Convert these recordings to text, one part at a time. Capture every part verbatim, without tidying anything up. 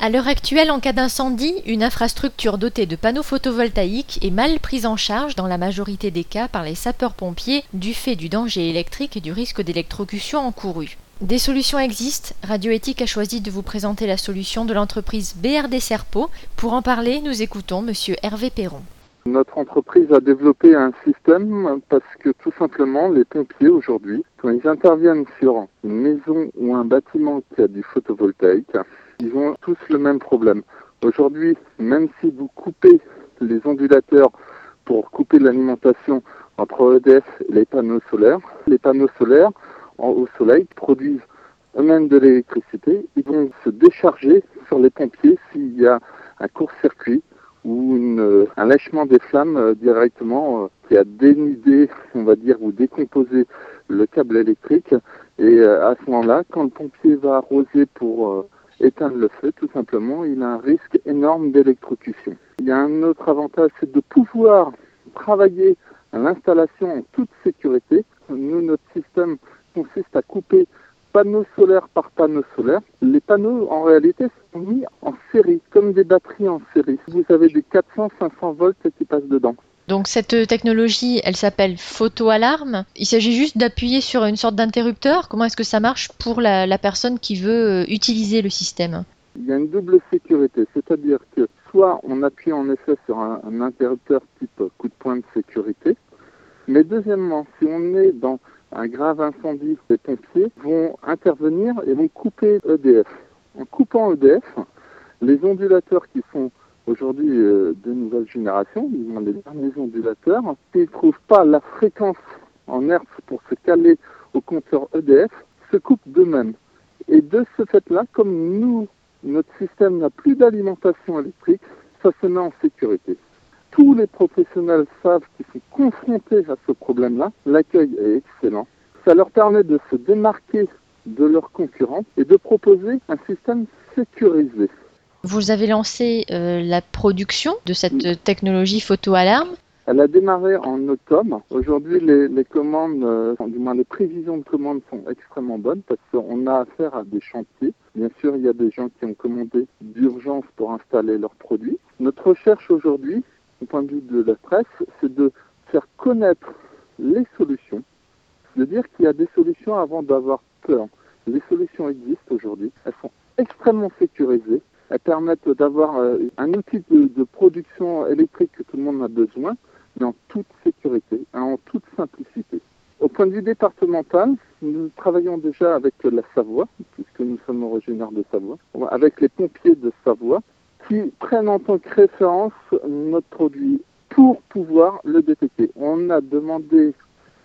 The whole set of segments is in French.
À l'heure actuelle, en cas d'incendie, une infrastructure dotée de panneaux photovoltaïques est mal prise en charge dans la majorité des cas par les sapeurs-pompiers du fait du danger électrique et du risque d'électrocution encouru. Des solutions existent. Radioéthique a choisi de vous présenter la solution de l'entreprise B R D Serpo. Pour en parler, nous écoutons monsieur Hervé Perron. Notre entreprise a développé un système parce que tout simplement les pompiers aujourd'hui, quand ils interviennent sur une maison ou un bâtiment qui a du photovoltaïque, ils ont tous le même problème. Aujourd'hui, même si vous coupez les ondulateurs pour couper l'alimentation entre E D F et les panneaux solaires, les panneaux solaires en, au soleil produisent eux-mêmes de l'électricité. Ils vont se décharger sur les pompiers s'il y a un court-circuit ou une, un lâchement des flammes euh, directement euh, qui a dénudé, on va dire, ou décomposé le câble électrique. Et euh, à ce moment-là, quand le pompier va arroser pour euh, éteindre le feu, tout simplement, il a un risque énorme d'électrocution. Il y a un autre avantage, c'est de pouvoir travailler à l'installation en toute sécurité. Nous, notre système consiste à couper panneaux solaires par panneaux solaires. Les panneaux, en réalité, sont mis en série, comme des batteries en série. Vous avez des quatre cents à cinq cents volts qui passent dedans. Donc cette technologie, elle s'appelle photo-alarme. Il s'agit juste d'appuyer sur une sorte d'interrupteur. Comment est-ce que ça marche pour la, la personne qui veut utiliser le système ? Il y a une double sécurité, c'est-à-dire que soit on appuie en effet sur un, un interrupteur type coup de poing de sécurité, mais deuxièmement, si on est dans un grave incendie, les pompiers vont intervenir et vont couper E D F. En coupant E D F, les ondulateurs qui sont aujourd'hui euh, de nouvelle génération, ils ont les derniers ondulateurs, s'ils ne trouvent pas la fréquence en hertz pour se caler au compteur E D F, se coupent d'eux-mêmes. Et de ce fait-là, comme nous, notre système n'a plus d'alimentation électrique, ça se met en sécurité. Tous les professionnels savent qu'ils sont confrontés à ce problème-là. L'accueil est excellent. Ça leur permet de se démarquer de leurs concurrents et de proposer un système sécurisé. Vous avez lancé euh, la production de cette technologie photo-alarme. Elle a démarré en octobre. Aujourd'hui, les, les commandes, euh, du moins les prévisions de commandes sont extrêmement bonnes parce qu'on a affaire à des chantiers. Bien sûr, il y a des gens qui ont commandé d'urgence pour installer leurs produits. Notre recherche aujourd'hui, au point de vue de la presse, c'est de faire connaître les solutions, de dire qu'il y a des solutions avant d'avoir peur. Les solutions existent aujourd'hui, elles sont extrêmement sécurisées, elles permettent d'avoir un outil de, de production électrique que tout le monde a besoin, mais en toute sécurité, en toute simplicité. Au point de vue départemental, nous travaillons déjà avec la Savoie, puisque nous sommes originaires de Savoie, avec les pompiers de Savoie, qui prennent en tant que référence notre produit pour pouvoir le détecter. On a demandé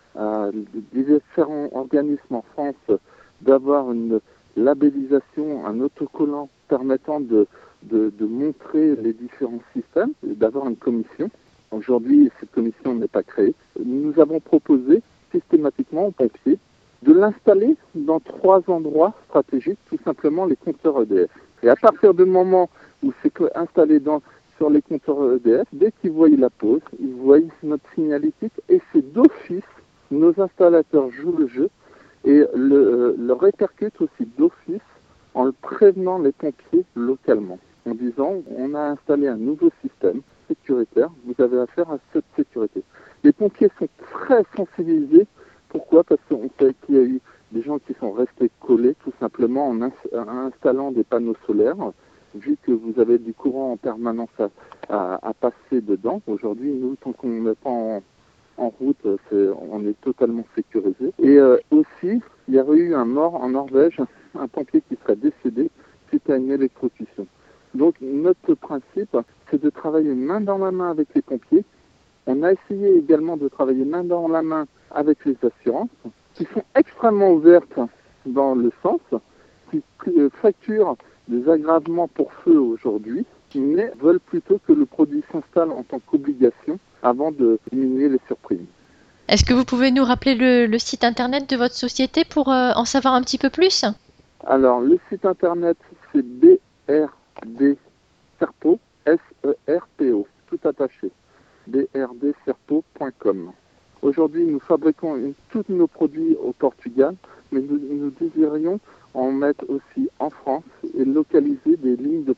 à différents organismes en France d'avoir une labellisation, un autocollant permettant de, de, de montrer les différents systèmes et d'avoir une commission. Aujourd'hui, cette commission n'est pas créée. Nous avons proposé systématiquement aux pompiers de l'installer dans trois endroits stratégiques, tout simplement les compteurs E D F. Et à partir du moment où c'est installé dans, sur les compteurs E D F, dès qu'ils voient la pause, ils voient notre signalétique et c'est d'office, nos installateurs jouent le jeu et le, euh, le répercutent aussi d'office en le prévenant les pompiers localement, en disant on a installé un nouveau système sécuritaire, vous avez affaire à cette sécurité. Les pompiers sont très sensibilisés. Pourquoi ? Parce qu'on sait qu'il y a eu des gens qui sont restés collés tout simplement en, ins- en installant des panneaux solaires. Vu que vous avez du courant en permanence à, à, à passer dedans, aujourd'hui, nous, tant qu'on n'est pas en, en route, c'est, on est totalement sécurisé. Et euh, aussi, il y aurait eu un mort en Norvège, un pompier qui serait décédé suite à une électrocution. Donc, notre principe, c'est de travailler main dans la main avec les pompiers. On a essayé également de travailler main dans la main avec les assurances, qui sont extrêmement ouvertes dans le sens, qui euh, facturent des aggravements pour feu aujourd'hui, mais veulent plutôt que le produit s'installe en tant qu'obligation avant de diminuer les surprimes. Est-ce que vous pouvez nous rappeler le, le site internet de votre société pour euh, en savoir un petit peu plus ? Alors, le site internet, c'est B R D Serpo, S E R P O, tout attaché, b r d serpo point com. Aujourd'hui, nous fabriquons une, tous nos produits au Portugal, mais nous, nous désirions en mettre aussi en France et localiser des lignes de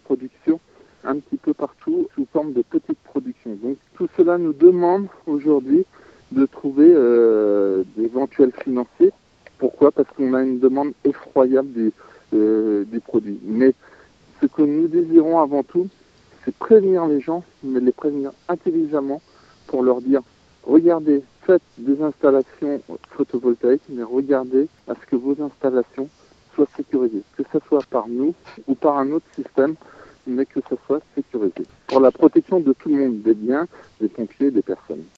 production un petit peu partout sous forme de petites productions. Donc tout cela nous demande aujourd'hui de trouver euh, d'éventuels financiers. Pourquoi ? Parce qu'on a une demande effroyable du, euh, du produit. Mais ce que nous désirons avant tout, c'est prévenir les gens, mais les prévenir intelligemment pour leur dire « Regardez, faites des installations photovoltaïques, mais regardez à ce que vos installations soient sécurisées, que ce soit par nous ou par un autre système, mais que ce soit sécurisé. Pour la protection de tout le monde, des biens, des pompiers, des personnes. »